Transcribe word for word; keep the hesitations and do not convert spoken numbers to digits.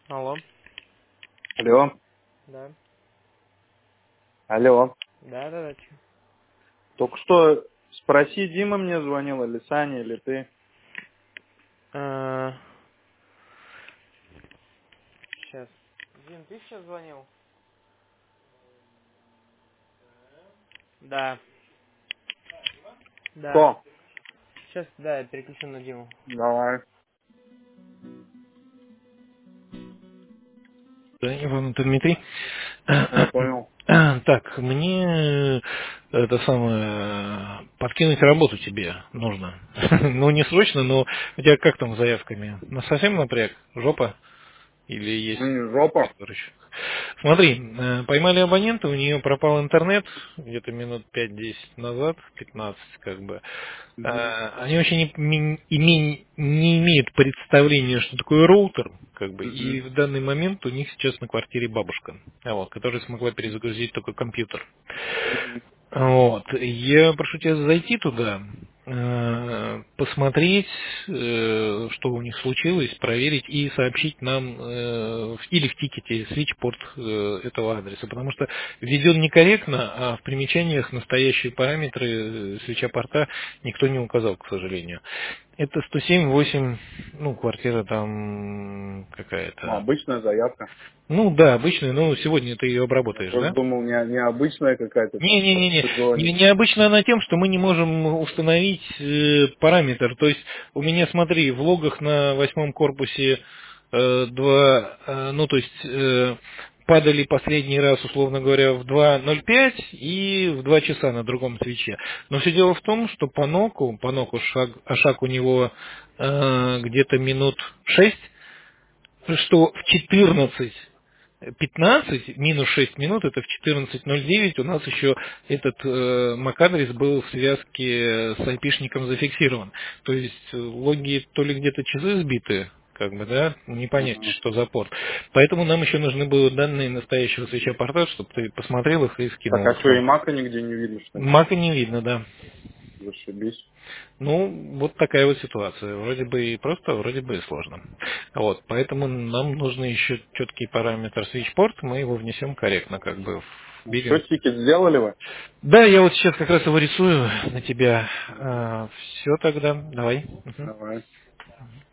Алло. Алло, Да. алло. Да, да, да. чё? Только что спроси, Дима мне звонил, или Саня, или ты. А, сейчас. Дим, ты сейчас звонил? Да. Да. Кто? Сейчас, да, я переключу на Диму. Давай. Да, Иван, это Дмитрий. Я понял. Так, мне э, это самое подкинуть работу тебе нужно. Ну, не срочно, но у тебя как там с заявками? На совсем напряг? Жопа? Или есть М, Жопа. что еще? Смотри, э, поймали абонента, у нее пропал интернет где-то минут пять-десять назад, пятнадцать как бы. Мгм, Э, Они вообще не, ми- име- не имеют представления, что такое роутер, как бы, и мгм, в данный момент у них сейчас на квартире бабушка, а вот, которая смогла перезагрузить только компьютер. мгм. Вот. Я прошу тебя зайти туда, э, посмотреть, э, что у них случилось, проверить и сообщить нам э, в- или в тикете свитчпорт э, этого адреса, потому что введен некорректно, а в примечаниях настоящие параметры э, свитча порта никто не указал, к сожалению. Это сто семь восемь, ну, квартира там Ну, какая-то. обычная заявка. Ну да, обычная, но сегодня ты ее Я обработаешь, просто да? думал, не, необычная какая-то там Не-не-не, не, сезоне. необычно она тем, что мы не можем установить э, параметр. То есть у меня, смотри, в логах на восьмом корпусе э, два, э, ну то есть э, падали последний раз, условно говоря, в два ноль пять и в два часа на другом свече. Но все дело в том, что по ноку, по ноку шаг, а шаг у него э, где-то минут шесть, что в четырнадцать пятнадцать минус шесть минут, это в четырнадцать ноль девять у нас еще этот э, MAC-адрес был в связке с айпишником зафиксирован. То есть э, логи то ли где-то часы сбиты, как бы, да, не понять, Ага. что за порт. Поэтому нам еще нужны были данные настоящего свеча порта, чтобы ты посмотрел их и Так, скинул а их что, и нам. мака нигде не видно, что ли? Мака не видно, да. Зашибись. Ну, вот такая вот ситуация. Вроде бы и просто, вроде бы и сложно. Вот, поэтому нам нужно еще четкий параметр switchport, мы его внесем корректно, как бы в Ну, все, билинг. тикет сделали вы? Да, я вот сейчас как раз его рисую на тебя. Все тогда, давай. Мгм. Давай.